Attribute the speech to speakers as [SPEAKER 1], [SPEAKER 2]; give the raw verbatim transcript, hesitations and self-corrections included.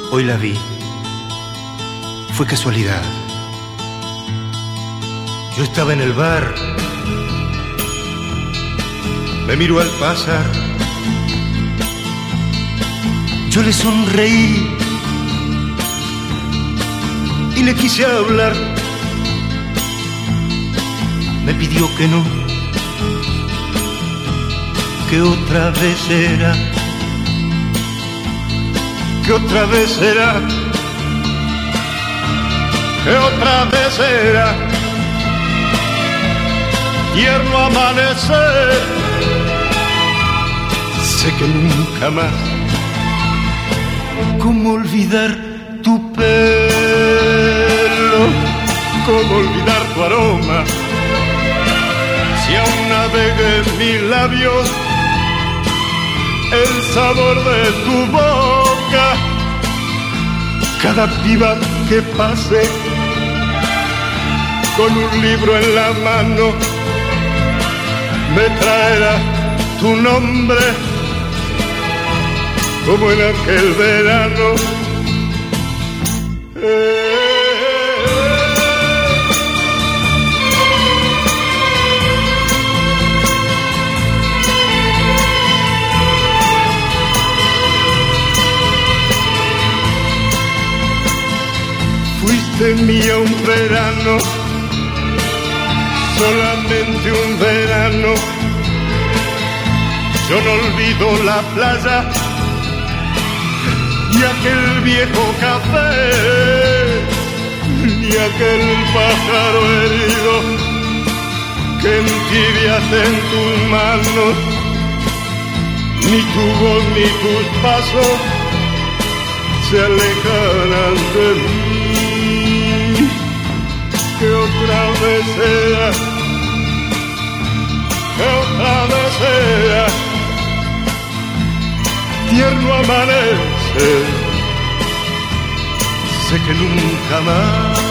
[SPEAKER 1] Hoy la vi. Fue casualidad. Yo estaba en el bar. Me miró al pasar. Yo le sonreí y le quise hablar. Me pidió que no, que otra vez era, que otra vez era, que otra vez era. Tierno amanecer, sé que nunca más. ¿Cómo olvidar tu pelo? ¿Cómo olvidar tu aroma? Si aún navega en mis labios el sabor de tu boca. Cada piba que pase con un libro en la mano me traerá tu nombre, como en aquel verano. Eh, Fuiste mía un verano, solamente un verano. Yo no olvido la playa y aquel viejo café, ni aquel pájaro herido que entibiaste en tus manos, ni tu voz ni tus pasos se alejarán de mí. Que otra vez sea, que otra vez sea, tierno amanecer, sé que nunca más.